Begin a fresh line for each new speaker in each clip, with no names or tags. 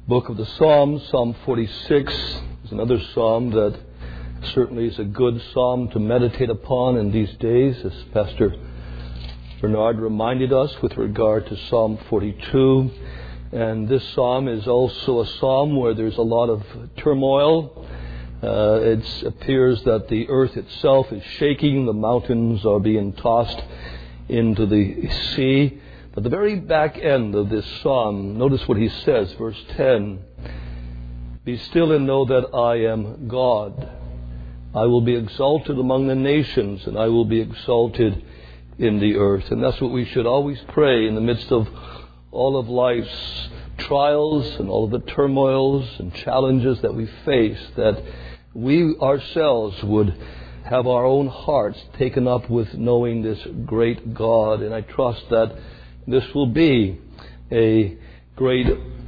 book of the Psalms. Psalm 46 is another psalm that certainly is a good psalm to meditate upon in these days, as Pastor Bernard reminded us with regard to Psalm 42. And this psalm is also a psalm where there's a lot of turmoil. It appears that the earth itself is shaking, the mountains are being tossed into the sea. At the very back end of this psalm, notice what he says, verse 10. Be still and know that I am God. I will be exalted among the nations, and I will be exalted in the earth. And that's what we should always pray in the midst of all of life's trials and all of the turmoils and challenges that we face, that we ourselves would have our own hearts taken up with knowing this great God. And I trust that this will be a great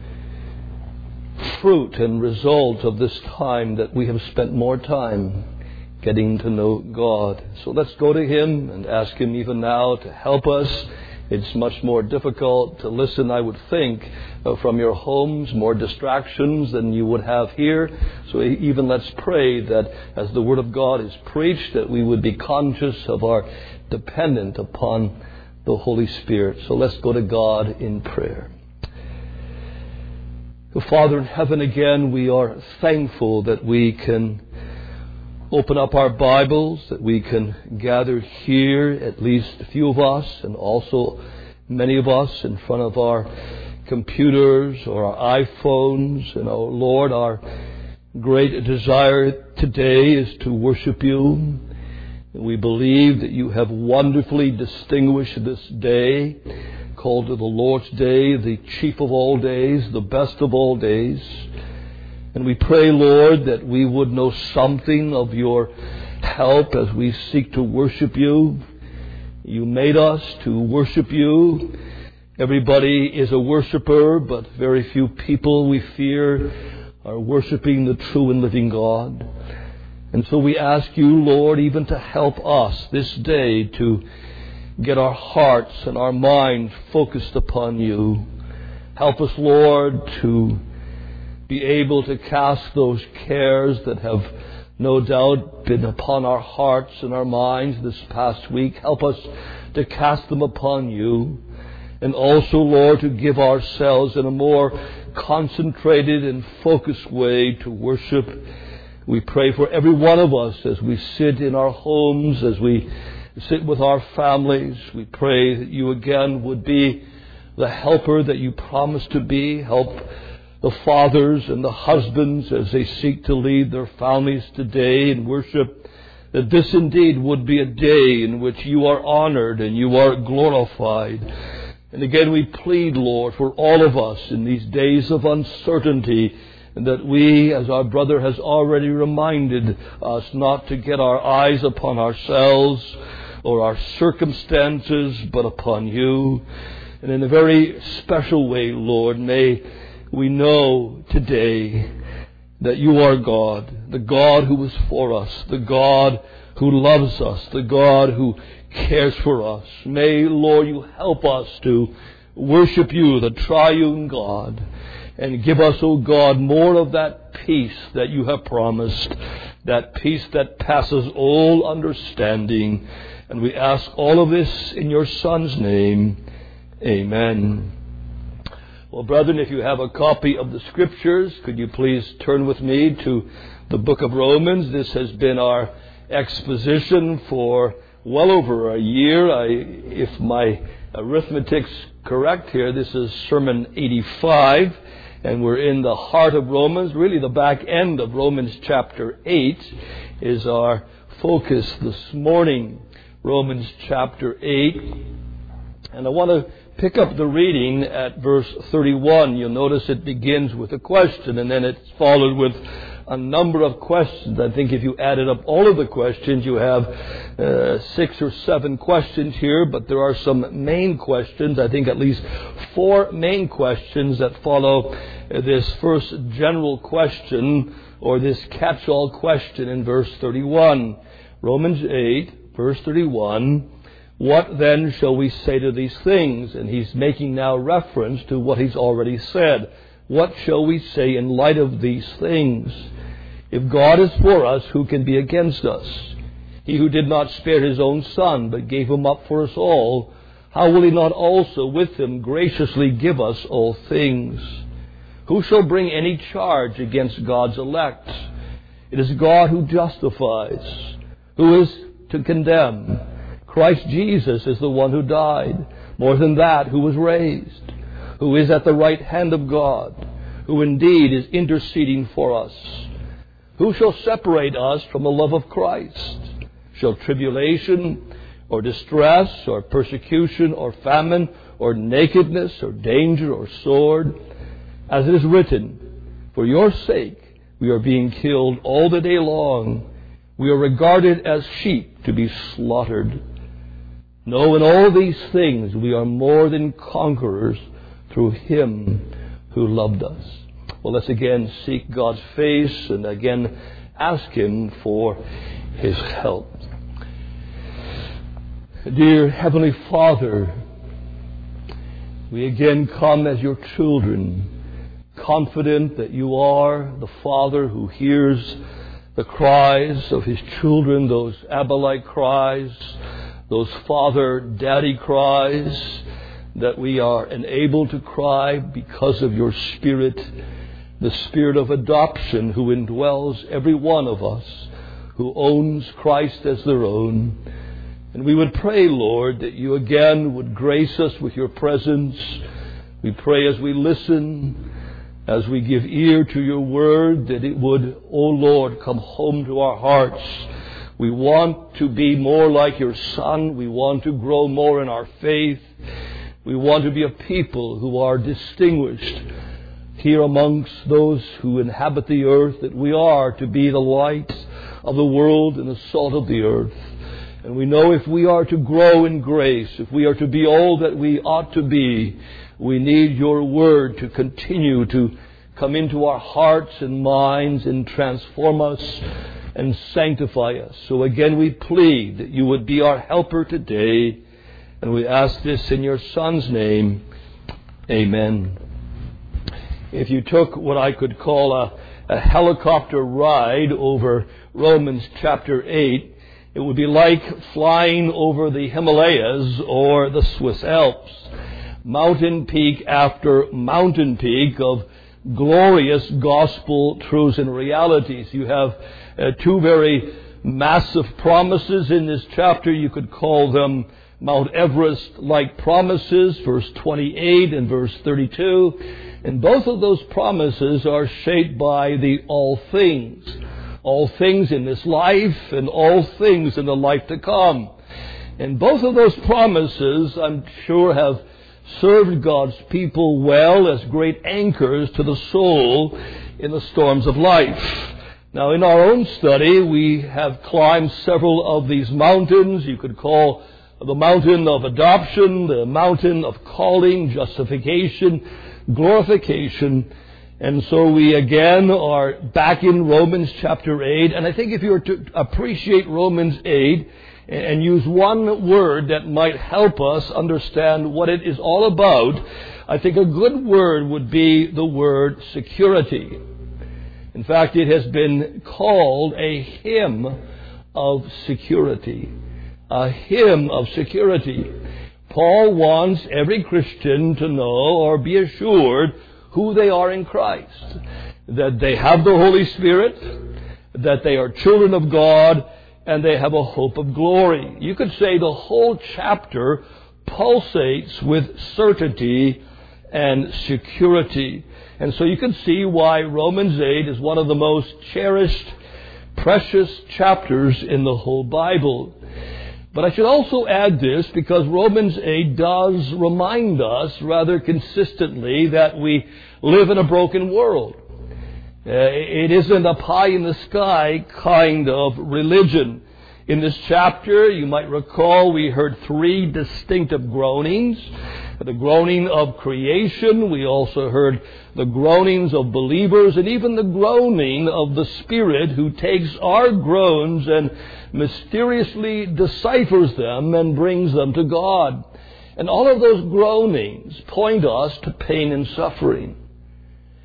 fruit and result of this time that we have spent more time getting to know God. So let's go to Him and ask Him even now to help us. It's much more difficult to listen, I would think, from your homes, more distractions than you would have here. So even let's pray that as the Word of God is preached, that we would be conscious of our dependence upon the Holy Spirit. So let's go to God in prayer. Father in heaven, again, we are thankful that we can open up our Bibles, that we can gather here, at least a few of us, and also many of us in front of our computers or our iPhones. And oh Lord, our great desire today is to worship You. And we believe that You have wonderfully distinguished this day, called to the Lord's Day, the chief of all days, the best of all days. And we pray, Lord, that we would know something of Your help as we seek to worship You. You made us to worship You. Everybody is a worshiper, but very few people, we fear, are worshiping the true and living God. And so we ask You, Lord, even to help us this day to get our hearts and our minds focused upon You. Help us, Lord, to be able to cast those cares that have no doubt been upon our hearts and our minds this past week. Help us to cast them upon You. And also, Lord, to give ourselves in a more concentrated and focused way to worship. We pray for every one of us as we sit in our homes, as we sit with our families. We pray that You again would be the helper that You promised to be. Help the fathers and the husbands as they seek to lead their families today in worship, that this indeed would be a day in which You are honored and You are glorified. And again we plead, Lord, for all of us in these days of uncertainty, and that we, as our brother has already reminded us, not to get our eyes upon ourselves or our circumstances, but upon You. And in a very special way, Lord, may we know today that You are God, the God who is for us, the God who loves us, the God who cares for us. May, Lord, You help us to worship You, the triune God, and give us, O God, more of that peace that You have promised, that peace that passes all understanding. And we ask all of this in Your Son's name. Amen. Well, brethren, if you have a copy of the Scriptures, could you please turn with me to the book of Romans? This has been our exposition for well over a year. If my arithmetic's correct here, this is Sermon 85, and we're in the heart of Romans. Really, the back end of Romans chapter 8 is our focus this morning. Romans chapter 8. And I want to pick up the reading at verse 31. You'll notice it begins with a question, and then it's followed with a number of questions. I think if you added up all of the questions, you have 6 or 7 questions here, but there are some main questions. I think at least 4 main questions that follow this first general question, or this catch-all question in verse 31. Romans 8, verse 31. What then shall we say to these things? And he's making now reference to what he's already said. What shall we say in light of these things? If God is for us, who can be against us? He who did not spare his own Son, but gave him up for us all, how will he not also with him graciously give us all things? Who shall bring any charge against God's elect? It is God who justifies. Who is to condemn? Christ Jesus is the one who died. More than that, who was raised, who is at the right hand of God, who indeed is interceding for us. Who shall separate us from the love of Christ? Shall tribulation, or distress, or persecution, or famine, or nakedness, or danger, or sword? As it is written, for your sake we are being killed all the day long. We are regarded as sheep to be slaughtered. No, in all these things we are more than conquerors through Him who loved us. Well, let's again seek God's face and again ask Him for His help. Dear Heavenly Father, we again come as your children, confident that you are the Father who hears the cries of His children, those Abba-like cries, those Father, Daddy cries, that we are enabled to cry because of your Spirit, the Spirit of adoption who indwells every one of us, who owns Christ as their own. And we would pray, Lord, that you again would grace us with your presence. We pray as we listen, as we give ear to your word, that it would, O Lord, come home to our hearts. We want to be more like your Son. We want to grow more in our faith. We want to be a people who are distinguished here amongst those who inhabit the earth, that we are to be the light of the world and the salt of the earth. And we know if we are to grow in grace, if we are to be all that we ought to be, we need your word to continue to come into our hearts and minds and transform us and sanctify us. So again we plead that you would be our helper today, and we ask this in your Son's name. Amen. If you took what I could call a helicopter ride over Romans chapter 8, it would be like flying over the Himalayas or the Swiss Alps. Mountain peak after mountain peak of glorious gospel truths and realities. You have two very massive promises in this chapter. You could call them Mount Everest-like promises, verse 28 and verse 32. And both of those promises are shaped by the all things. All things in this life and all things in the life to come. And both of those promises, I'm sure, have served God's people well as great anchors to the soul in the storms of life. Now, in our own study, we have climbed several of these mountains. You could call the mountain of adoption, the mountain of calling, justification, glorification. And so we again are back in Romans chapter 8. And I think if you were to appreciate Romans 8 and use one word that might help us understand what it is all about, I think a good word would be the word security. In fact, it has been called a hymn of security. A hymn of security. Paul wants every Christian to know or be assured who they are in Christ, that they have the Holy Spirit, that they are children of God, and they have a hope of glory. You could say the whole chapter pulsates with certainty and security. And so you can see why Romans 8 is one of the most cherished, precious chapters in the whole Bible. But I should also add this, because Romans 8 does remind us rather consistently that we live in a broken world. It isn't a pie-in-the-sky kind of religion. In this chapter, you might recall, we heard three distinctive groanings. The groaning of creation, we also heard the groanings of believers, and even the groaning of the Spirit who takes our groans and mysteriously deciphers them and brings them to God. And all of those groanings point us to pain and suffering.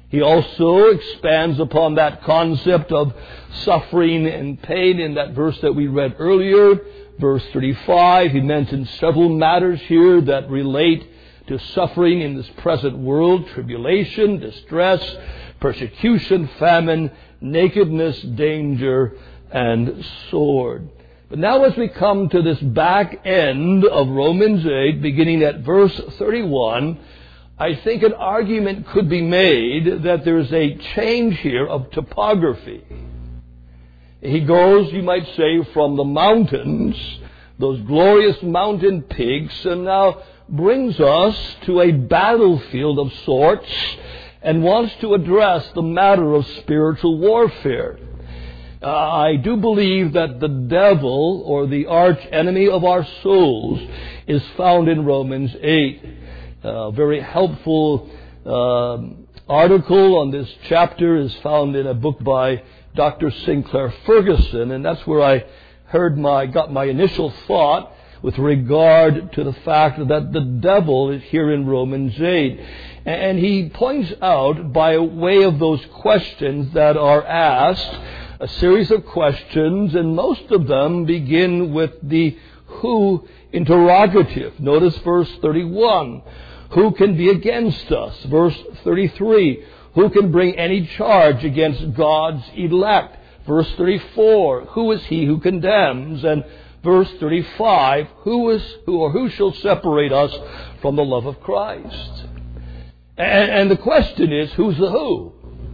He also expands upon that concept of suffering and pain in that verse that we read earlier, verse 35. He mentions several matters here that relate to suffering in this present world: tribulation, distress, persecution, famine, nakedness, danger, and sword. But now as we come to this back end of Romans 8, beginning at verse 31, I think an argument could be made that there's a change here of topography. He goes, you might say, from the mountains, those glorious mountain peaks, and now brings us to a battlefield of sorts and wants to address the matter of spiritual warfare. I do believe that the devil, or the arch enemy of our souls, is found in Romans 8. A very helpful article on this chapter is found in a book by Dr. Sinclair Ferguson, and that's where I got my initial thought with regard to the fact that the devil is here in Romans 8. And he points out, by way of those questions that are asked, a series of questions, and most of them begin with the who interrogative. Notice verse 31. Who can be against us? Verse 33. Who can bring any charge against God's elect? Verse 34. Who is he who condemns? And verse 35. Who shall separate us from the love of Christ? And the question is, who's the who?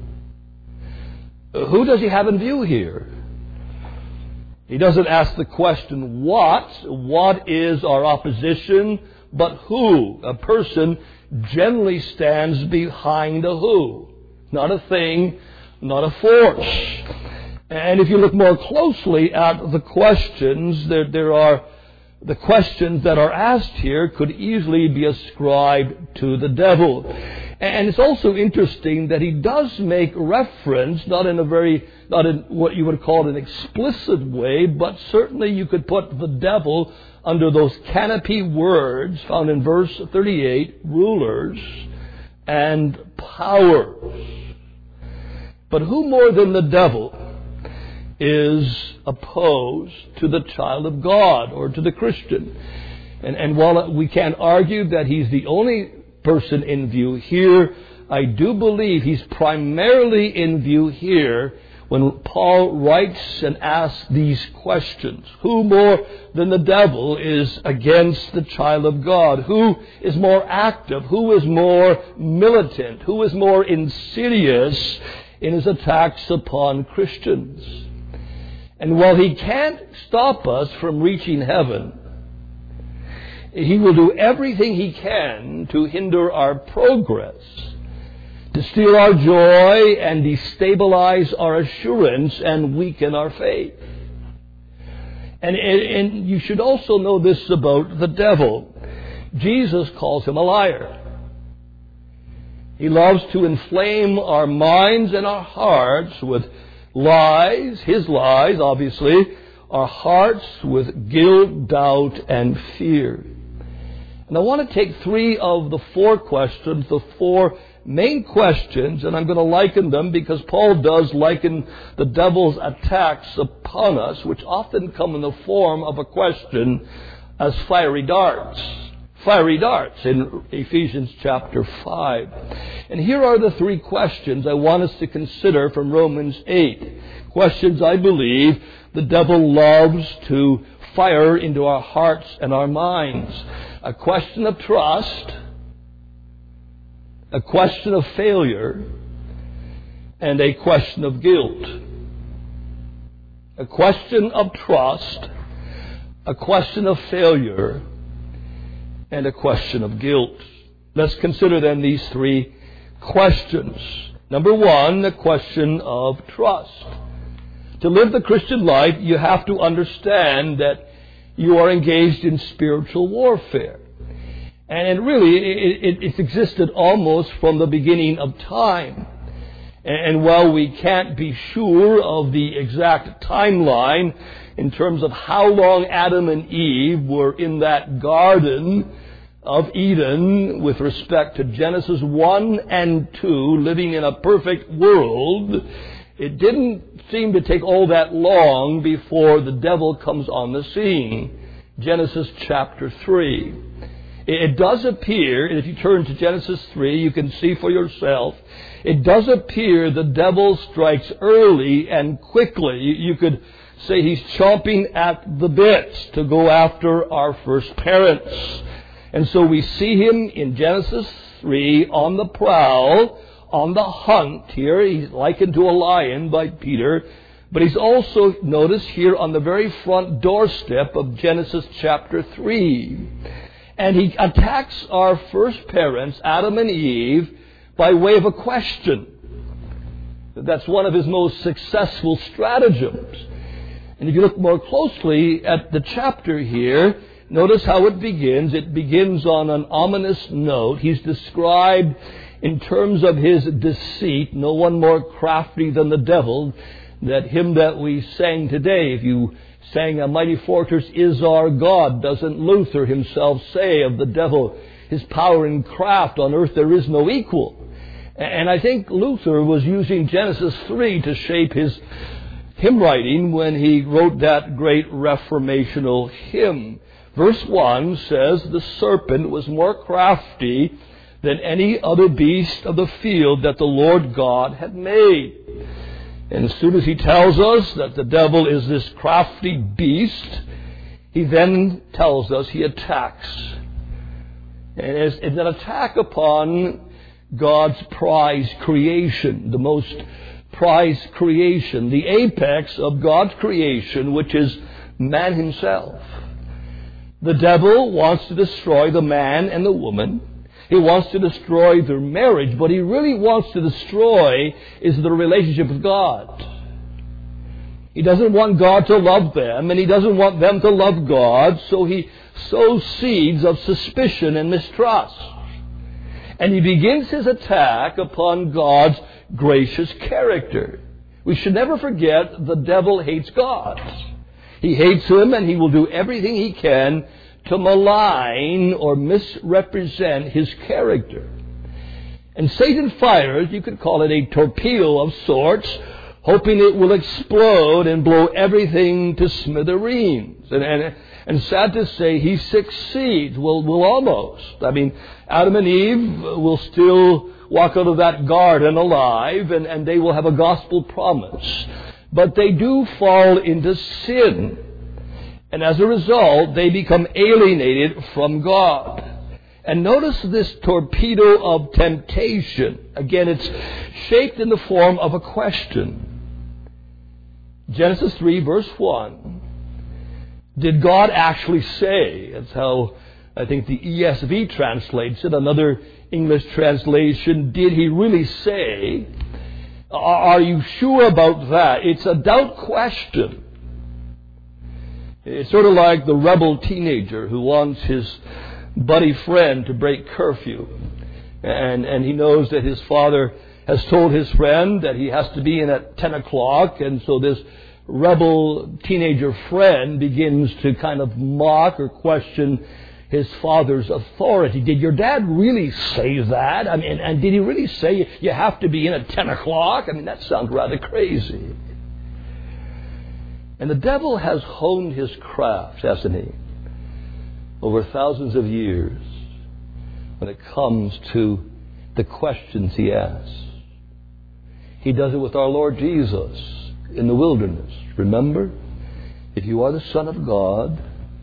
Who does he have in view here? He doesn't ask the question what is our opposition, but who. A person generally stands behind a who. Not a thing, not a force. And if you look more closely at the questions, there are the questions that are asked here could easily be ascribed to the devil. And it's also interesting that he does make reference, not in what you would call an explicit way, but certainly you could put the devil under those canopy words found in verse 38, rulers and powers. But who more than the devil is opposed to the child of God or to the Christian? And while we can't argue that he's the only person in view here, I do believe he's primarily in view here when Paul writes and asks these questions. Who more than the devil is against the child of God? Who is more active? Who is more militant? Who is more insidious in his attacks upon Christians? And while he can't stop us from reaching heaven, he will do everything he can to hinder our progress, to steal our joy and destabilize our assurance and weaken our faith. And you should also know this about the devil. Jesus calls him a liar. He loves to inflame our minds and our hearts with lies, his lies, obviously, our hearts with guilt, doubt, and fear. And I want to take 3 of the 4 questions, the 4 main questions, and I'm going to liken them because Paul does liken the devil's attacks upon us, which often come in the form of a question, as fiery darts. Fiery darts in Ephesians chapter 5. And here are the 3 questions I want us to consider from Romans 8. Questions I believe the devil loves to fire into our hearts and our minds. A question of trust, a question of failure, and a question of guilt. A question of trust, a question of failure, and a question of guilt. Let's consider then these 3 questions. Number 1, the question of trust. To live the Christian life, you have to understand that you are engaged in spiritual warfare. And really, it's existed almost from the beginning of time. And while we can't be sure of the exact timeline in terms of how long Adam and Eve were in that garden, of Eden with respect to Genesis 1 and 2, living in a perfect world, it didn't seem to take all that long before the devil comes on the scene. Genesis chapter 3. It does appear, and if you turn to Genesis 3, you can see for yourself, it does appear the devil strikes early and quickly. You could say he's chomping at the bit to go after our first parents. And so we see him in Genesis 3 on the prowl, on the hunt here. He's likened to a lion by Peter. But he's also, notice here, on the very front doorstep of Genesis chapter 3. And he attacks our first parents, Adam and Eve, by way of a question. That's one of his most successful stratagems. And if you look more closely at the chapter here, notice how it begins. It begins on an ominous note. He's described in terms of his deceit, no one more crafty than the devil, that hymn that we sang today. If you sang "A Mighty Fortress is Our God," doesn't Luther himself say of the devil, his power and craft on earth there is no equal? And I think Luther was using Genesis 3 to shape his hymn writing when he wrote that great reformational hymn. Verse 1 says, "The serpent was more crafty than any other beast of the field that the Lord God had made." And as soon as he tells us that the devil is this crafty beast, he then tells us he attacks. And it's an attack upon God's prized creation, the most prized creation, the apex of God's creation, which is man himself. The devil wants to destroy the man and the woman. He wants to destroy their marriage. What he really wants to destroy is the relationship with God. He doesn't want God to love them, and he doesn't want them to love God, so he sows seeds of suspicion and mistrust. And he begins his attack upon God's gracious character. We should never forget the devil hates God. He hates him, and he will do everything he can to malign or misrepresent his character. And Satan fires, you could call it a torpedo of sorts, hoping it will explode and blow everything to smithereens. And sad to say, he succeeds. Will almost. I mean, Adam and Eve will still walk out of that garden alive, and they will have a gospel promise. But they do fall into sin. And as a result, they become alienated from God. And notice this torpedo of temptation. Again, it's shaped in the form of a question. Genesis 3, verse 1. Did God actually say? That's how I think the ESV translates it. Another English translation, did he really say? Are you sure about that? It's a doubt question. It's sort of like the rebel teenager who wants his buddy friend to break curfew. And he knows that his father has told his friend that he has to be in at 10 o'clock. And so this rebel teenager friend begins to kind of mock or question his father's authority. Did your dad really say that? I mean, and did he really say you have to be in at 10 o'clock? I mean, that sounds rather crazy. And the devil has honed his craft, hasn't he, over thousands of years when it comes to the questions he asks. He does it with our Lord Jesus in the wilderness. Remember? If you are the Son of God,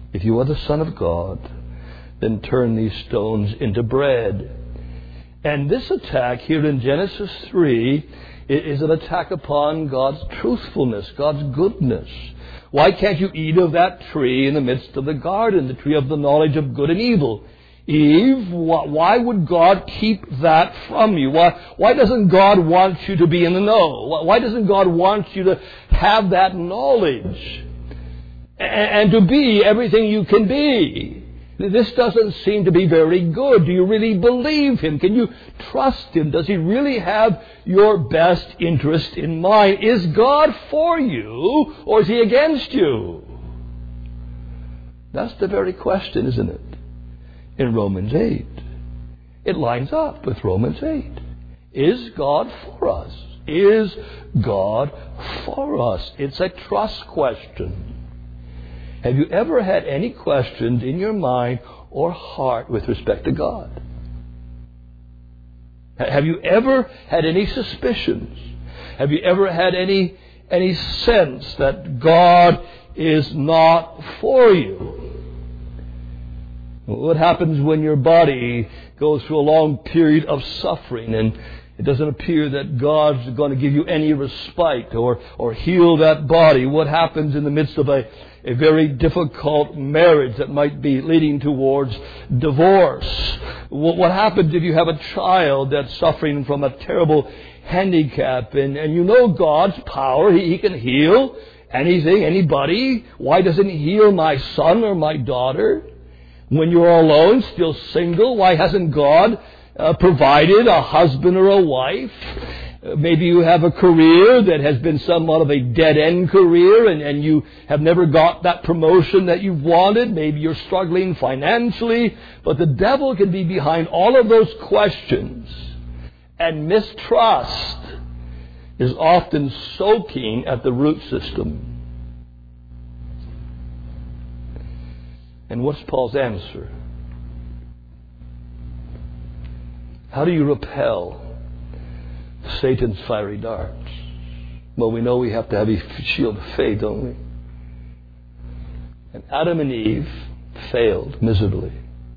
then turn these stones into bread. And this attack here in Genesis 3 is an attack upon God's truthfulness, God's goodness. Why can't you eat of that tree in the midst of the garden, the tree of the knowledge of good and evil? Eve, why would God keep that from you? Why doesn't God want you to be in the know? Why doesn't God want you to have that knowledge and to be everything you can be? This doesn't seem to be very good. Do you really believe Him? Can you trust Him? Does He really have your best interest in mind? Is God for you or is He against you? That's the very question, isn't it? in Romans 8. It lines up with Romans 8. Is God for us? Is God for us? It's a trust question. Have you ever had any questions in your mind or heart with respect to God? Have you ever had any suspicions? Have you ever had any sense that God is not for you? What happens when your body goes through a long period of suffering and it doesn't appear that God's going to give you any respite or heal that body? What happens in the midst of a very difficult marriage that might be leading towards divorce? What happens if you have a child that's suffering from a terrible handicap and you know God's power? He can heal anything, anybody. Why doesn't He heal my son or my daughter? When you're alone, still single, why hasn't God provided a husband or a wife? Maybe you have a career that has been somewhat of a dead-end career and you have never got that promotion that you've wanted. Maybe you're struggling financially. But the devil can be behind all of those questions. And mistrust is often soaking at the root system. And what's Paul's answer? How do you repel Satan's fiery darts? Well, we know we have to have a shield of faith, don't we? And Adam and Eve failed miserably.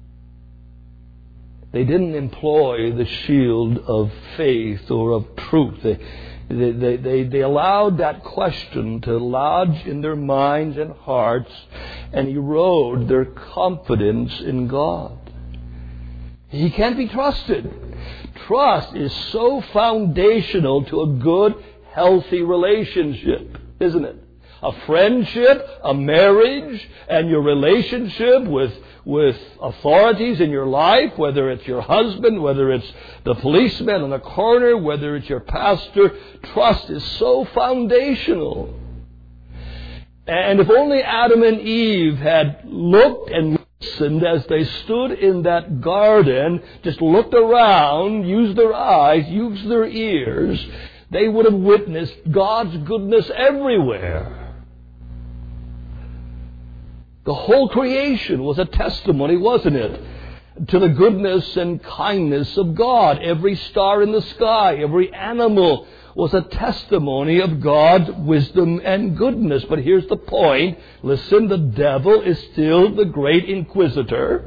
They didn't employ the shield of faith or of truth. They allowed that question to lodge in their minds and hearts and erode their confidence in God. He can't be trusted. Trust is so foundational to a good, healthy relationship, isn't it? A friendship, a marriage, and your relationship with authorities in your life, whether it's your husband, whether it's the policeman on the corner, whether it's your pastor. Trust is so foundational. And if only Adam and Eve had looked and listened as they stood in that garden, just looked around, used their eyes, used their ears, they would have witnessed God's goodness everywhere. The whole creation was a testimony, wasn't it, to the goodness and kindness of God. Every star in the sky, every animal was a testimony of God's wisdom and goodness. But here's the point. Listen, the devil is still the great inquisitor.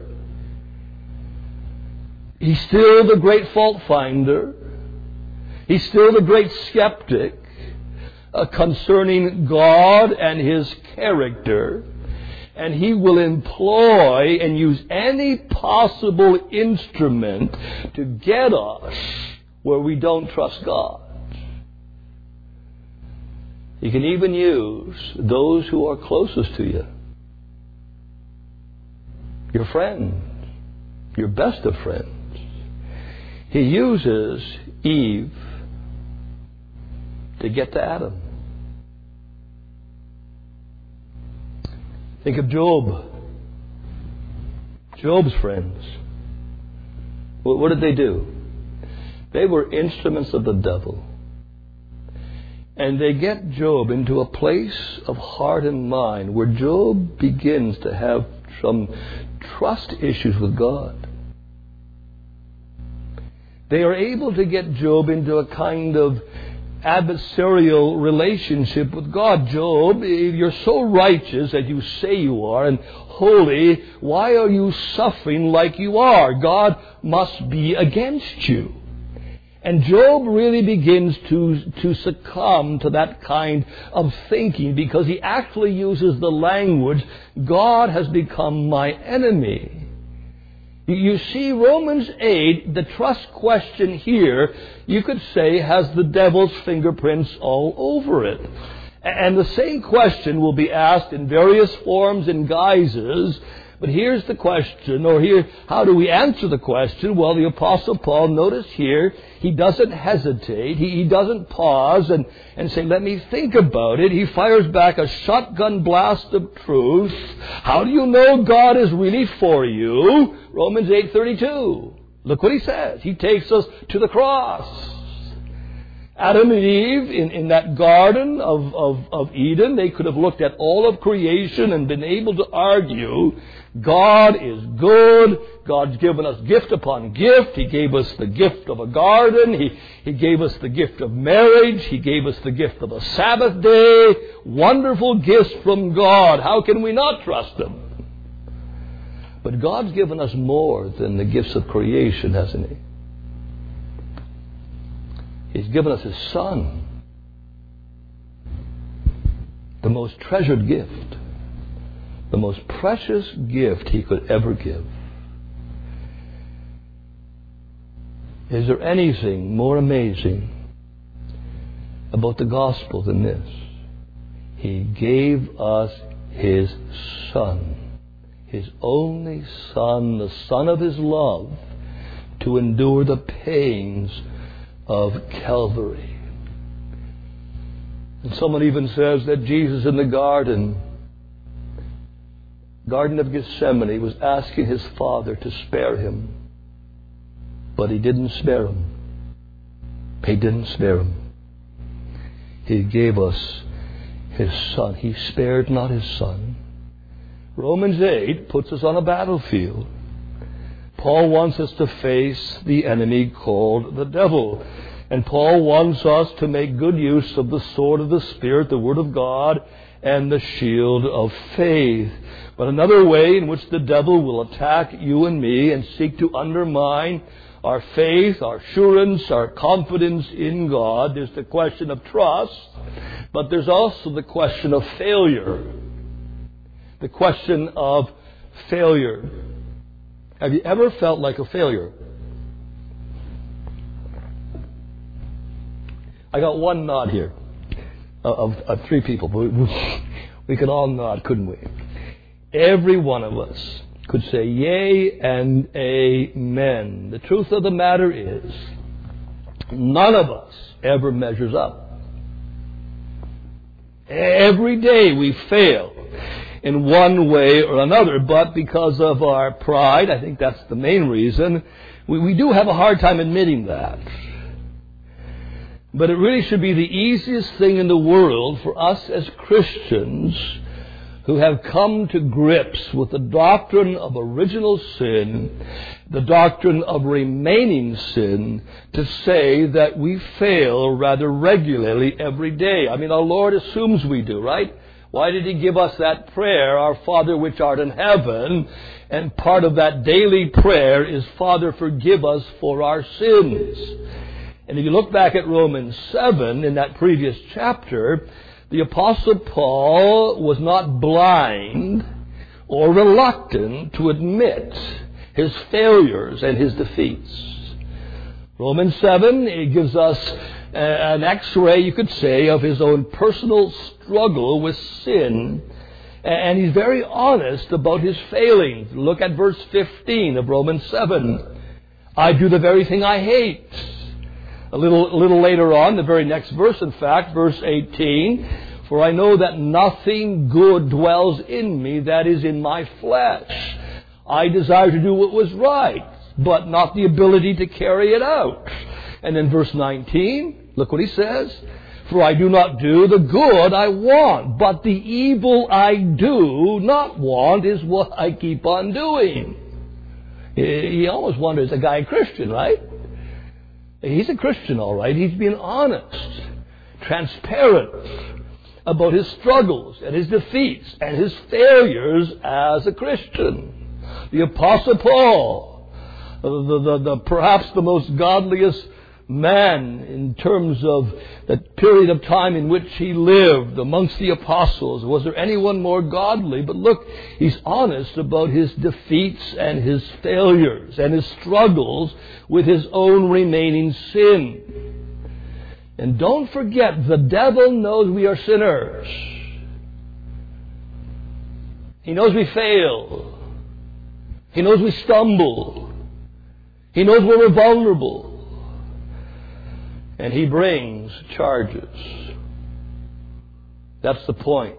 He's still the great fault finder. He's still the great skeptic concerning God and His character. And he will employ and use any possible instrument to get us where we don't trust God. He can even use those who are closest to you. Your friends, your best of friends. He uses Eve to get to Adam. Think of Job. Job's friends. What did they do? They were instruments of the devil. And they get Job into a place of heart and mind where Job begins to have some trust issues with God. They are able to get Job into a kind of adversarial relationship with God. Job, if you're so righteous as you say you are and holy, why are you suffering like you are? God must be against you. And Job really begins to succumb to that kind of thinking because he actually uses the language, God has become my enemy. You see, Romans 8, the trust question here, you could say, has the devil's fingerprints all over it. And the same question will be asked in various forms and guises But here's the question, or here, how do we answer the question? Well, the Apostle Paul, notice here, he doesn't hesitate. He doesn't pause and say, let me think about it. He fires back a shotgun blast of truth. How do you know God is really for you? Romans 8:32. Look what he says. He takes us to the cross. Adam and Eve, in that garden of Eden, they could have looked at all of creation and been able to argue, God is good, God's given us gift upon gift, He gave us the gift of a garden, He gave us the gift of marriage, He gave us the gift of a Sabbath day, wonderful gifts from God. How can we not trust Him? But God's given us more than the gifts of creation, hasn't He? He's given us His Son, the most treasured gift, the most precious gift He could ever give. Is there anything more amazing about the gospel than this? He gave us His Son, His only Son, the Son of His love, to endure the pains of Calvary. And someone even says that Jesus in the Garden of Gethsemane was asking His Father to spare Him. But He didn't spare Him. He didn't spare Him. He gave us His Son. He spared not His Son. Romans 8 puts us on a battlefield. Paul wants us to face the enemy called the devil. And Paul wants us to make good use of the sword of the Spirit, the Word of God, and the shield of faith. But another way in which the devil will attack you and me and seek to undermine our faith, our assurance, our confidence in God, there's the question of trust, but there's also the question of failure. The question of failure. Have you ever felt like a failure? I got one nod here of three people. We could all nod, couldn't we? Every one of us could say yea and amen. The truth of the matter is, none of us ever measures up. Every day we fail in one way or another, but because of our pride, I think that's the main reason, we do have a hard time admitting that. But it really should be the easiest thing in the world for us as Christians who have come to grips with the doctrine of original sin, the doctrine of remaining sin, to say that we fail rather regularly every day. I mean, our Lord assumes we do, right? Why did He give us that prayer, Our Father which art in heaven? And part of that daily prayer is, Father, forgive us for our sins. And if you look back at Romans 7 in that previous chapter, the Apostle Paul was not blind or reluctant to admit his failures and his defeats. Romans 7, it gives us an x-ray, you could say, of his own personal struggle with sin. And he's very honest about his failings. Look at verse 15 of Romans 7. I do the very thing I hate. A little later on, the very next verse, in fact, verse 18, for I know that nothing good dwells in me, that is in my flesh. I desire to do what was right, but not the ability to carry it out. And then verse 19, look what he says. For I do not do the good I want, but the evil I do not want is what I keep on doing. You almost wonder, is the guy a Christian, right? He's a Christian, all right. He's being honest, transparent about his struggles and his defeats and his failures as a Christian. The Apostle Paul, the perhaps the most godliest man in terms of the period of time in which he lived amongst the apostles. Was there anyone more godly? But look, he's honest about his defeats and his failures and his struggles with his own remaining sin. And don't forget, the devil knows we are sinners. He knows we fail. He knows we stumble. He knows we're vulnerable. And He brings charges. That's the point.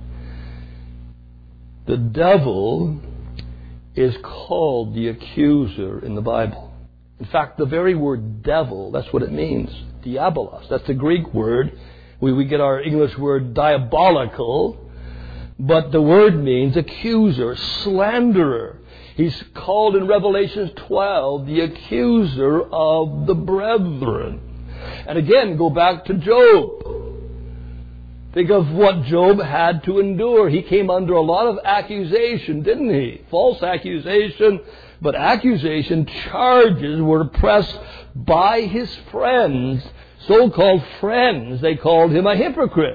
The devil is called the accuser in the Bible. In fact, the very word devil, that's what it means. Diabolos. That's the Greek word. We get our English word diabolical. But the word means accuser, slanderer. He's called in Revelation 12 the accuser of the brethren. And again, go back to Job. Think of what Job had to endure. He came under a lot of accusation, didn't he? False accusation, but accusation, charges were pressed by his friends, so-called friends. They called him a hypocrite.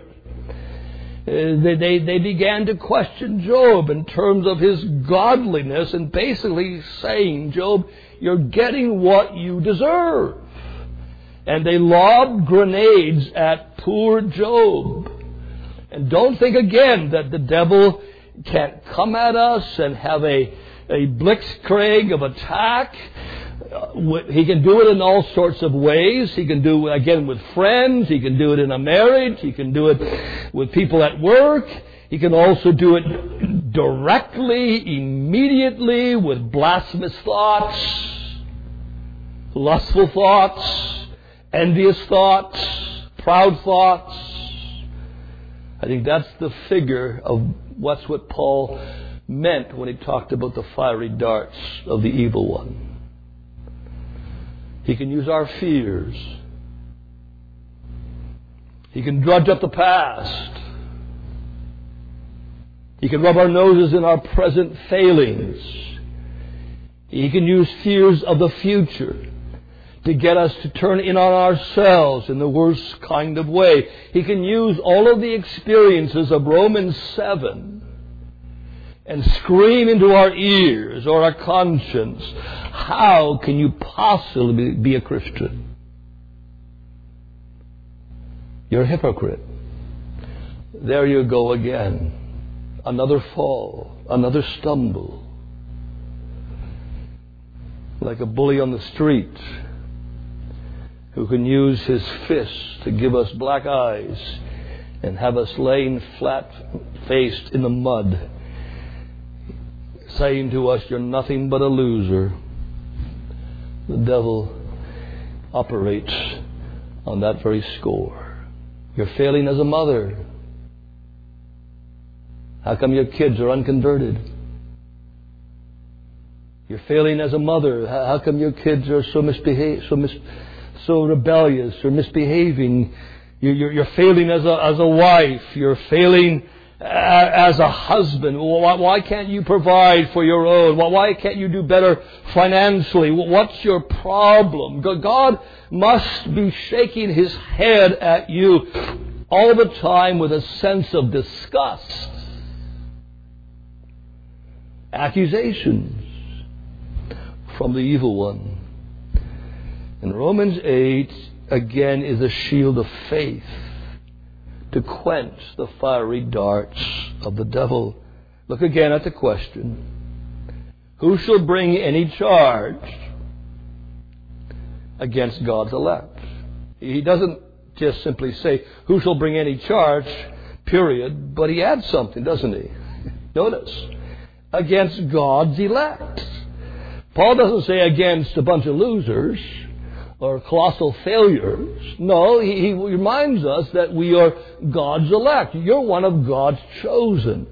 They began to question Job in terms of his godliness and basically saying, Job, you're getting what you deserve. And they lobbed grenades at poor Job. And don't think again that the devil can't come at us and have a blitzkrieg of attack. He can do it in all sorts of ways. He can do it, again, with friends. He can do it in a marriage. He can do it with people at work. He can also do it directly, immediately, with blasphemous thoughts, lustful thoughts, envious thoughts, proud thoughts. I think that's the figure of what's what Paul meant when he talked about the fiery darts of the evil one. He can use our fears. He can drudge up the past. He can rub our noses in our present failings. He can use fears of the future to get us to turn in on ourselves in the worst kind of way. He can use all of the experiences of Romans 7 and scream into our ears or our conscience, how can you possibly be a Christian? You're a hypocrite. There you go again. Another fall, another stumble. Like a bully on the street who can use his fists to give us black eyes and have us laying flat-faced in the mud, saying to us, you're nothing but a loser. The devil operates on that very score. You're failing as a mother. How come your kids are unconverted? You're failing as a mother. How come your kids are so rebellious or misbehaving? You're failing as a wife. You're failing as a husband. Why can't you provide for your own? Why can't you do better financially? What's your problem? God must be shaking His head at you all the time with a sense of disgust. Accusations from the evil one. And Romans 8, again, is a shield of faith to quench the fiery darts of the devil. Look again at the question. Who shall bring any charge against God's elect? He doesn't just simply say, who shall bring any charge, period, but he adds something, doesn't he? Notice. Against God's elect. Paul doesn't say against a bunch of losers or colossal failures. No, he reminds us that we are God's elect. You're one of God's chosen.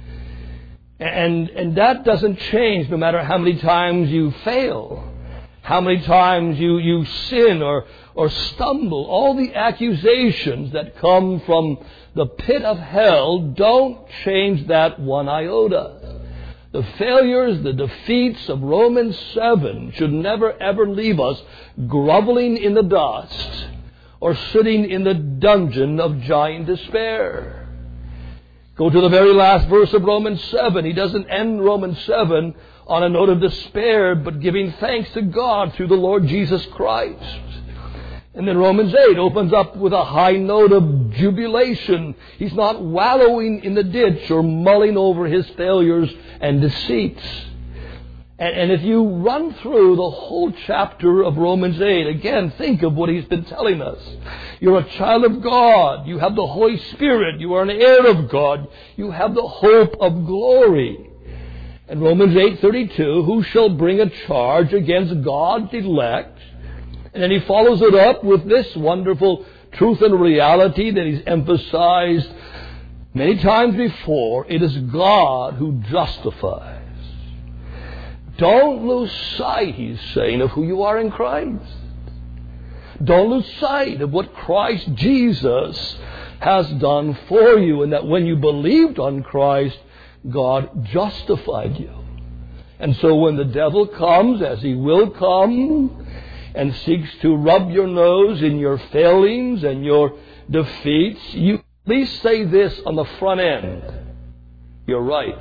And that doesn't change no matter how many times you fail, how many times you sin or stumble. All the accusations that come from the pit of hell don't change that one iota. The failures, the defeats of Romans 7 should never ever leave us groveling in the dust or sitting in the dungeon of giant despair. Go to the very last verse of Romans 7. He doesn't end Romans 7 on a note of despair, but giving thanks to God through the Lord Jesus Christ. And then Romans 8 opens up with a high note of jubilation. He's not wallowing in the ditch or mulling over his failures and deceits. And if you run through the whole chapter of Romans 8, again, think of what he's been telling us. You're a child of God. You have the Holy Spirit. You are an heir of God. You have the hope of glory. And Romans 8:32, who shall bring a charge against God's elect? And then he follows it up with this wonderful truth and reality that he's emphasized many times before. It is God who justifies. Don't lose sight, he's saying, of who you are in Christ. Don't lose sight of what Christ Jesus has done for you, and that when you believed on Christ, God justified you. And so when the devil comes, as he will come, and seeks to rub your nose in your failings and your defeats, you at least say this on the front end: you're right.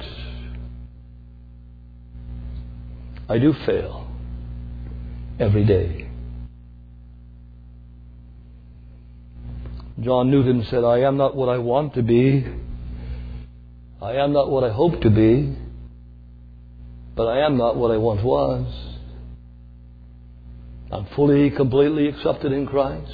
I do fail every day. John Newton said, I am not what I want to be. I am not what I hope to be. But I am not what I once was. I'm fully, completely accepted in Christ.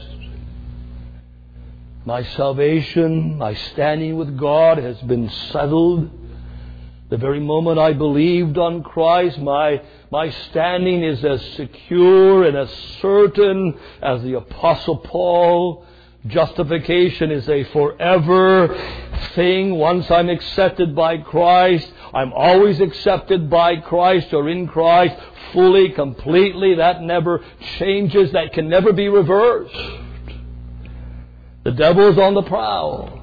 My salvation, my standing with God has been settled. The very moment I believed on Christ, my standing is as secure and as certain as the Apostle Paul. Justification is a forever thing. Once I'm accepted by Christ, I'm always accepted by Christ or in Christ, fully, completely. That never changes. That can never be reversed. The devil is on the prowl.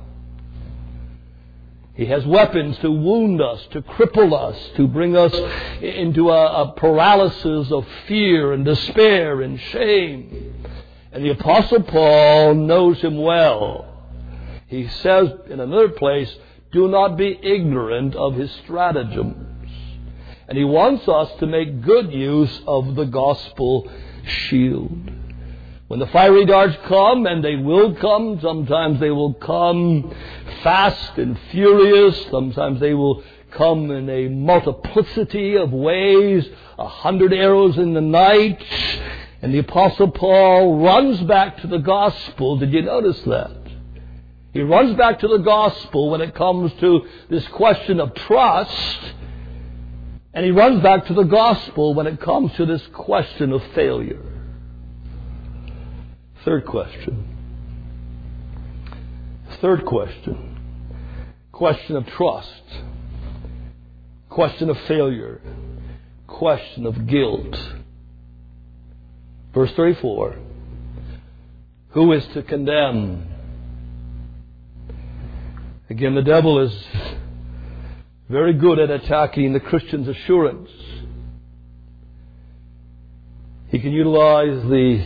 He has weapons to wound us, to cripple us, to bring us into a paralysis of fear and despair and shame. And the Apostle Paul knows him well. He says in another place, do not be ignorant of his stratagems. And he wants us to make good use of the gospel shield. When the fiery darts come, and they will come, sometimes they will come fast and furious, sometimes they will come in a multiplicity of ways, 100 arrows in the night, and the Apostle Paul runs back to the gospel. Did you notice that? He runs back to the gospel when it comes to this question of trust, and he runs back to the gospel when it comes to this question of failure. Third question. Question of trust. Question of failure. Question of guilt. Verse 34. Who is to condemn? Again, the devil is very good at attacking the Christian's assurance. He can utilize the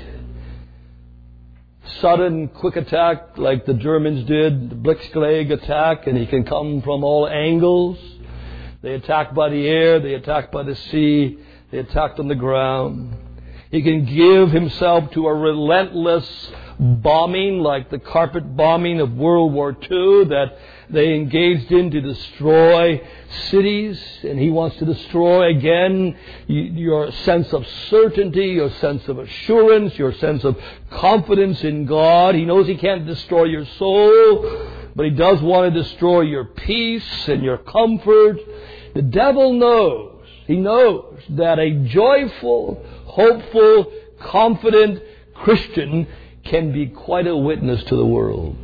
sudden, quick attack like the Germans did, the Blitzkrieg attack, and he can come from all angles. They attack by the air, they attack by the sea, they attack on the ground. He can give himself to a relentless bombing like the carpet bombing of World War II that they engaged in to destroy cities, and he wants to destroy again your sense of certainty, your sense of assurance, your sense of confidence in God. He knows he can't destroy your soul, but he does want to destroy your peace and your comfort. The devil knows. He knows that a joyful, hopeful, confident Christian can be quite a witness to the world.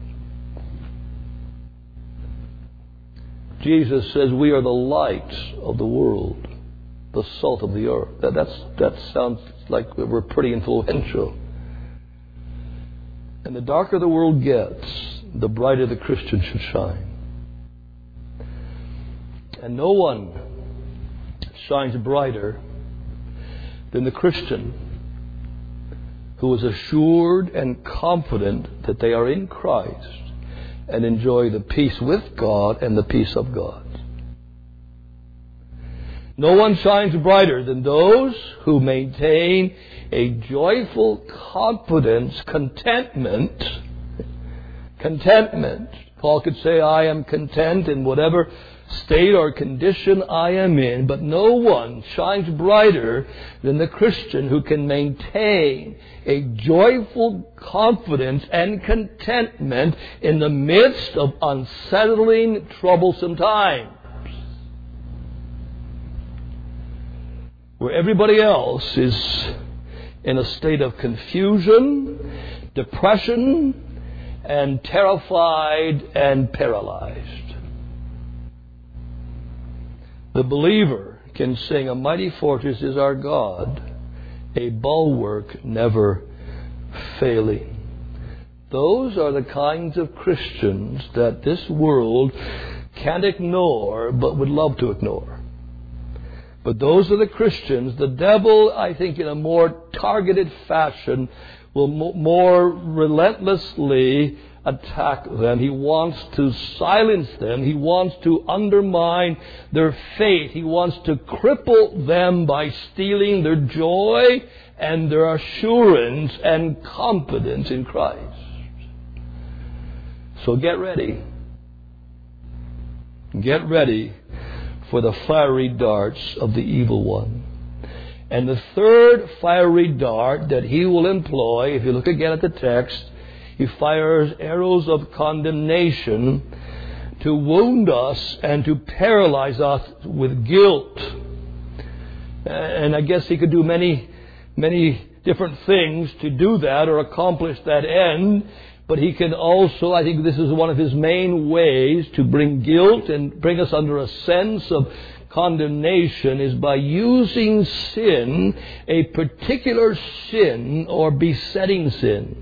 Jesus says we are the light of the world, the salt of the earth. That sounds like we're pretty influential. And the darker the world gets, the brighter the Christian should shine. And no one shines brighter than the Christian who is assured and confident that they are in Christ and enjoy the peace with God and the peace of God. No one shines brighter than those who maintain a joyful confidence, contentment. Paul could say, I am content in whatever state or condition I am in, but no one shines brighter than the Christian who can maintain a joyful confidence and contentment in the midst of unsettling, troublesome times. Where everybody else is in a state of confusion, depression, and terrified and paralyzed. The believer can sing, "A mighty fortress is our God, a bulwark never failing." Those are the kinds of Christians that this world can't ignore but would love to ignore. But those are the Christians the devil, I think, in a more targeted fashion, will more relentlessly attack them. He wants to silence them. He wants to undermine their faith. He wants to cripple them by stealing their joy and their assurance and confidence in Christ. So get ready. Get ready for the fiery darts of the evil one. And the third fiery dart that he will employ, if you look again at the text, he fires arrows of condemnation to wound us and to paralyze us with guilt. And I guess he could do many different things to do that or accomplish that end. But he can also, I think this is one of his main ways to bring guilt and bring us under a sense of condemnation, is by using sin, a particular sin or besetting sins.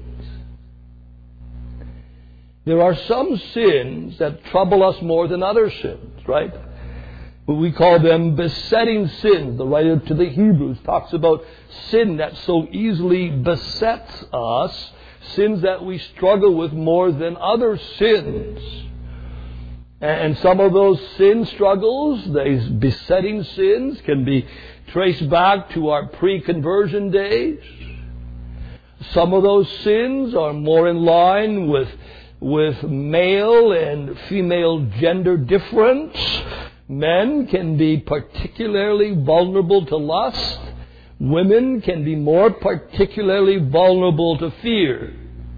There are some sins that trouble us more than other sins, right? We call them besetting sins. The writer to the Hebrews talks about sin that so easily besets us, sins that we struggle with more than other sins. And some of those sin struggles, these besetting sins, can be traced back to our pre-conversion days. Some of those sins are more in line with male and female gender difference. Men can be particularly vulnerable to lust. Women can be more particularly vulnerable to fear.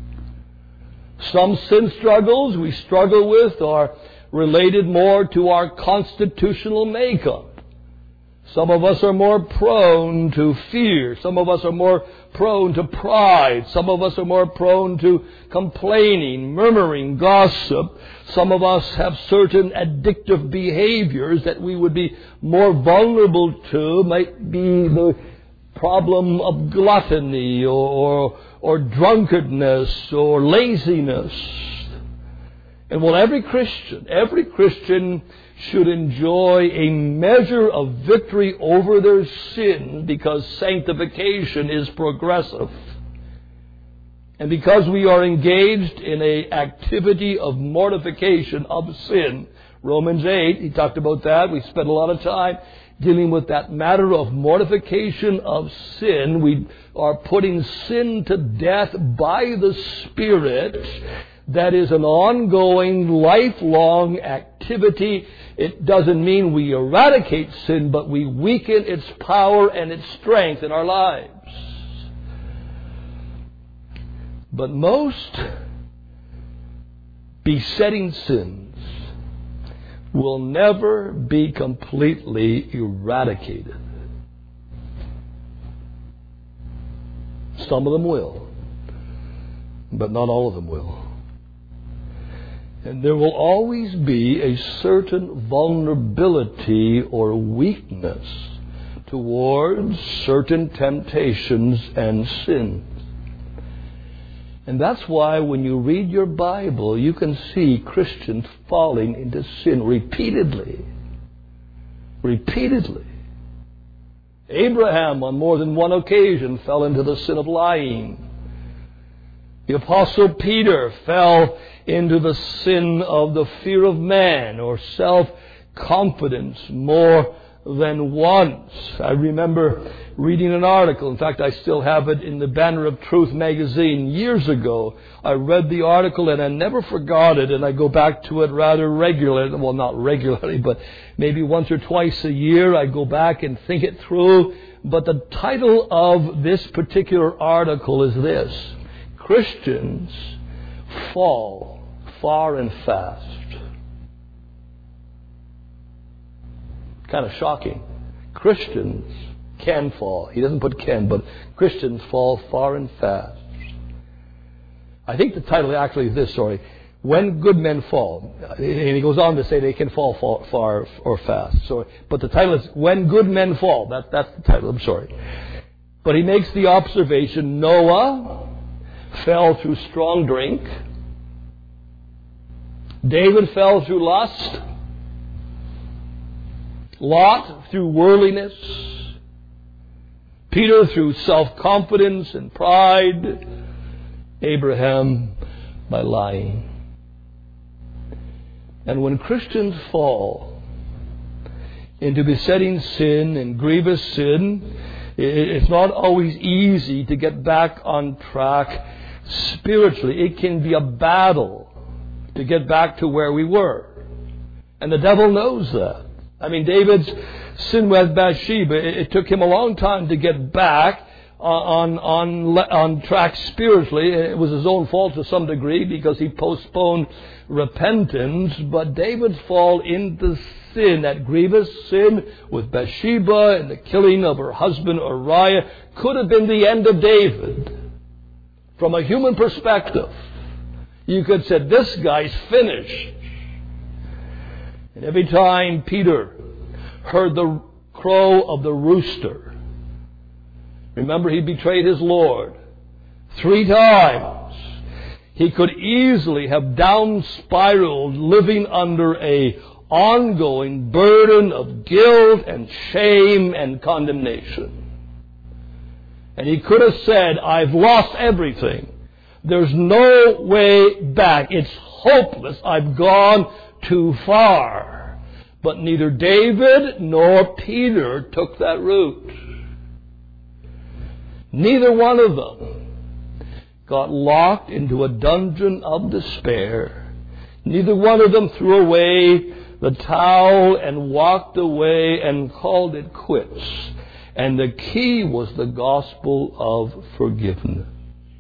Some sin struggles we struggle with are related more to our constitutional makeup. Some of us are more prone to fear. Some of us are more prone to pride. Some of us are more prone to complaining, murmuring, gossip. Some of us have certain addictive behaviors that we would be more vulnerable to. Might be the problem of gluttony or drunkenness or laziness. And well, every Christian should enjoy a measure of victory over their sin, because sanctification is progressive. And because we are engaged in an activity of mortification of sin. Romans 8, he talked about that. We spent a lot of time dealing with that matter of mortification of sin. We are putting sin to death by the Spirit. That is an ongoing, lifelong activity. It doesn't mean we eradicate sin, but we weaken its power and its strength in our lives. But most besetting sins will never be completely eradicated. Some of them will, but not all of them will. And there will always be a certain vulnerability or weakness towards certain temptations and sins. And that's why when you read your Bible, you can see Christians falling into sin repeatedly. Repeatedly. Abraham, on more than one occasion, fell into the sin of lying. The Apostle Peter fell into the sin of the fear of man or self-confidence more than once. I remember reading an article. In fact, I still have it in the Banner of Truth magazine years ago. I read the article and I never forgot it, and I go back to it rather regularly. Well, not regularly, but maybe once or twice a year I go back and think it through. But the title of this particular article is this: Christians fall far and fast. Kind of shocking. Christians can fall. He doesn't put can, but Christians fall far and fast. I think the title actually is this, When Good Men Fall. And he goes on to say they can fall far or fast. But the title is When Good Men Fall. That's the title, I'm sorry. But he makes the observation, Noah fell through strong drink. David fell through lust. Lot through worldliness. Peter through self-confidence and pride. Abraham by lying. And when Christians fall into besetting sin and grievous sin, it's not always easy to get back on track spiritually. It can be a battle to get back to where we were. And the devil knows that. I mean, David's sin with Bathsheba, it took him a long time to get back on track spiritually. It was his own fault to some degree because he postponed repentance. But David's fall into sin, that grievous sin with Bathsheba and the killing of her husband Uriah, could have been the end of David. From a human perspective, you could say, this guy's finished. And every time Peter heard the crow of the rooster, remember, he betrayed his Lord 3 times. He could easily have down-spiraled, living under a ongoing burden of guilt and shame and condemnation. And he could have said, I've lost everything. There's no way back. It's hopeless. I've gone too far. But neither David nor Peter took that route. Neither one of them got locked into a dungeon of despair. Neither one of them threw away the towel and walked away and called it quits. And the key was the gospel of forgiveness.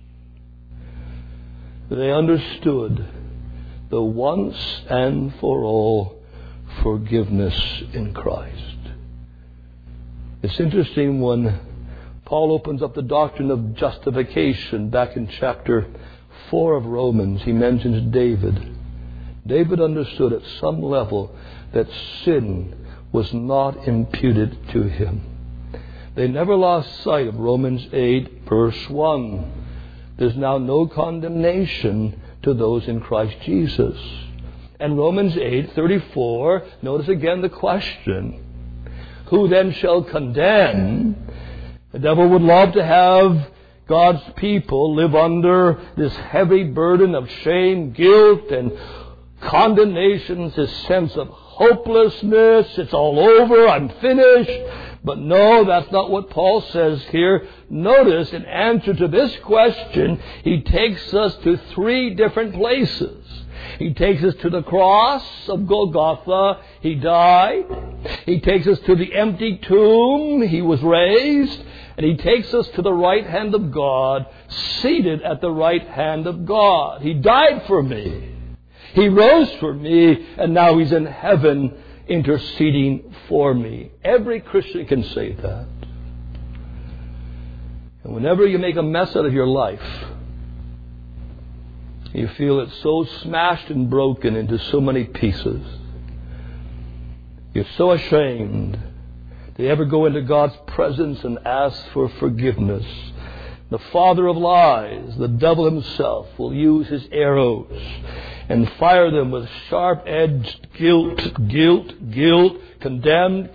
They understood the once and for all forgiveness in Christ. It's interesting when Paul opens up the doctrine of justification back in chapter 4 of Romans. He mentions David. David understood at some level that sin was not imputed to him. They never lost sight of Romans 8, verse 1. There's now no condemnation to those in Christ Jesus. And Romans 8:34, notice again the question, who then shall condemn? The devil would love to have God's people live under this heavy burden of shame, guilt, and condemnation, this sense of hopelessness. It's all over, I'm finished. But no, that's not what Paul says here. Notice, in answer to this question, he takes us to 3 different places. He takes us to the cross of Golgotha. He died. He takes us to the empty tomb. He was raised. And he takes us to the right hand of God, seated at the right hand of God. He died for me. He rose for me, and now he's in heaven interceding for me. Every Christian can say that. And whenever you make a mess out of your life, you feel it so smashed and broken into so many pieces. You're so ashamed to ever go into God's presence and ask for forgiveness. The father of lies, the devil himself, will use his arrows and fire them with sharp-edged guilt, condemned.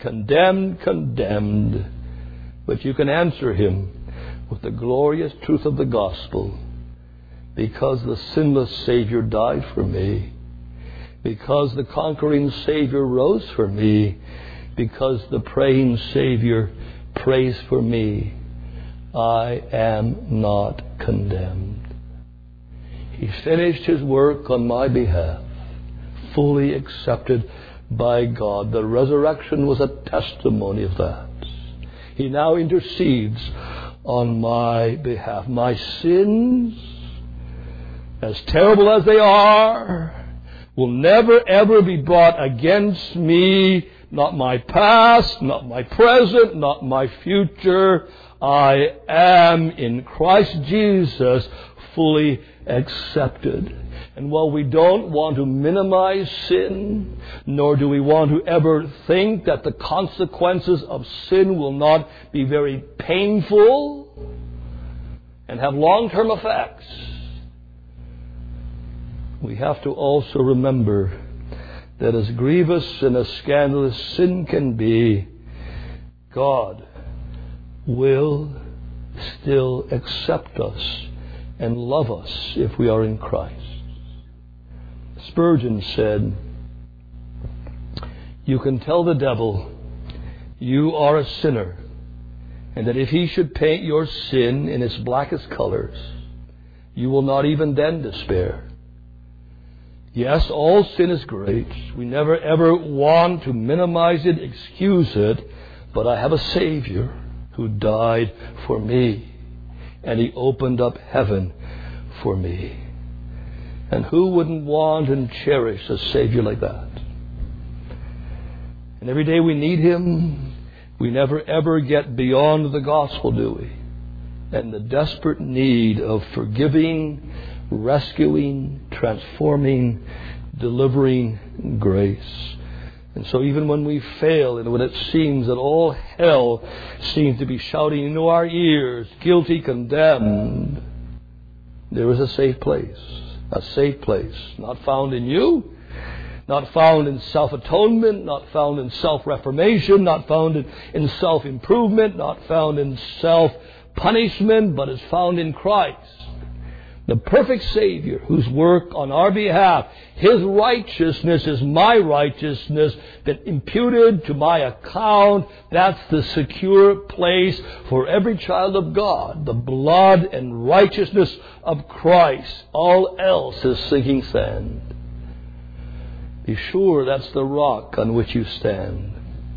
But you can answer him with the glorious truth of the gospel. Because the sinless Savior died for me, because the conquering Savior rose for me, because the praying Savior prays for me, I am not condemned. He finished His work on my behalf, fully accepted by God. The resurrection was a testimony of that. He now intercedes on my behalf. My sins, as terrible as they are, will never ever be brought against me. Not my past, not my present, not my future. I am in Christ Jesus fully accepted. And while we don't want to minimize sin, nor do we want to ever think that the consequences of sin will not be very painful and have long-term effects, we have to also remember that as grievous and as scandalous sin can be, God will still accept us and love us if we are in Christ. Spurgeon said, you can tell the devil you are a sinner, and that if he should paint your sin in its blackest colors, you will not even then despair. Yes, all sin is great. We never ever want to minimize it, excuse it, but I have a Savior who died for me, and He opened up heaven for me. And who wouldn't want and cherish a Savior like that? And every day we need Him, we never ever get beyond the gospel, do we? And the desperate need of forgiving, rescuing, transforming, delivering grace. And so even when we fail, and when it seems that all hell seems to be shouting into our ears, guilty, condemned, there is a safe place. A safe place. Not found in you, not found in self-atonement, not found in self-reformation, not found in self-improvement, not found in self-punishment, but is found in Christ. The perfect Savior whose work on our behalf, His righteousness is my righteousness, that imputed to my account. That's the secure place for every child of God. The blood and righteousness of Christ. All else is sinking sand. Be sure that's the rock on which you stand.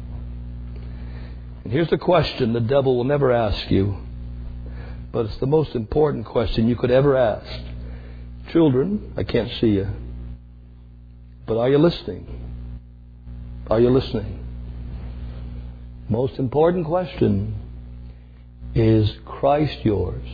And here's the question the devil will never ask you, but it's the most important question you could ever ask. Children, I can't see you, but are you listening? Are you listening? Most important question, is Christ yours?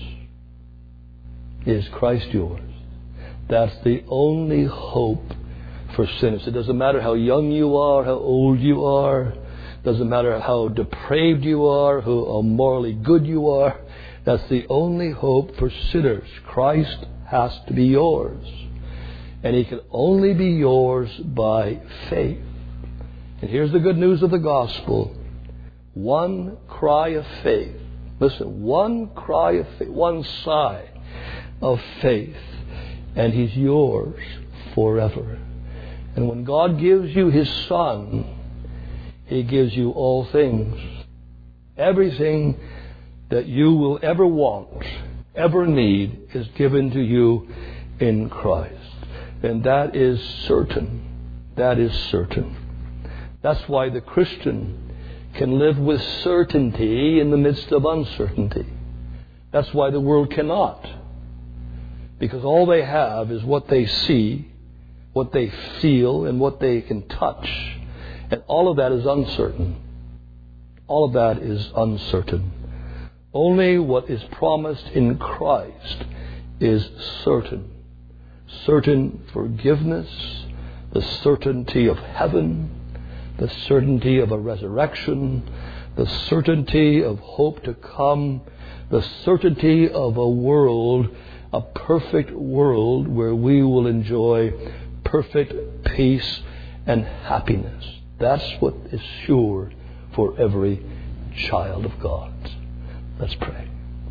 Is Christ yours? That's the only hope for sinners. It doesn't matter how young you are, how old you are. Doesn't matter how depraved you are, how morally good you are. That's the only hope for sinners. Christ has to be yours. And He can only be yours by faith. And here's the good news of the gospel. One cry of faith. Listen, one cry of faith, one sigh of faith, and He's yours forever. And when God gives you His Son, He gives you all things. Everything that you will ever want, ever need, is given to you in Christ. And that is certain. That is certain. That's why the Christian can live with certainty in the midst of uncertainty. That's why the world cannot. Because all they have is what they see, what they feel, and what they can touch. And all of that is uncertain. All of that is uncertain. Only what is promised in Christ is certain. Certain forgiveness, the certainty of heaven, the certainty of a resurrection, the certainty of hope to come, the certainty of a world, a perfect world where we will enjoy perfect peace and happiness. That's what is sure for every child of God. Let's pray.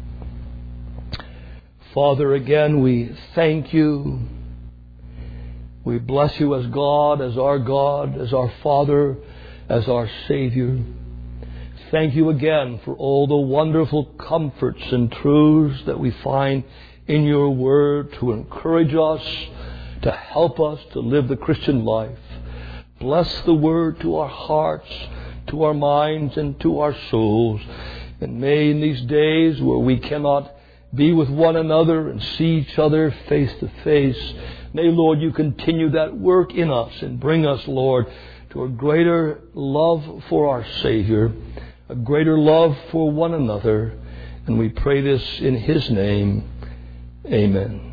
Father, again, we thank You. We bless You as God, as our Father, as our Savior. Thank you again for all the wonderful comforts and truths that we find in your word to encourage us, to help us to live the Christian life. Bless the word to our hearts, to our minds, and to our souls. And may in these days where we cannot be with one another and see each other face to face, may, Lord, you continue that work in us and bring us, Lord, to a greater love for our Savior, a greater love for one another. And we pray this in His name. Amen.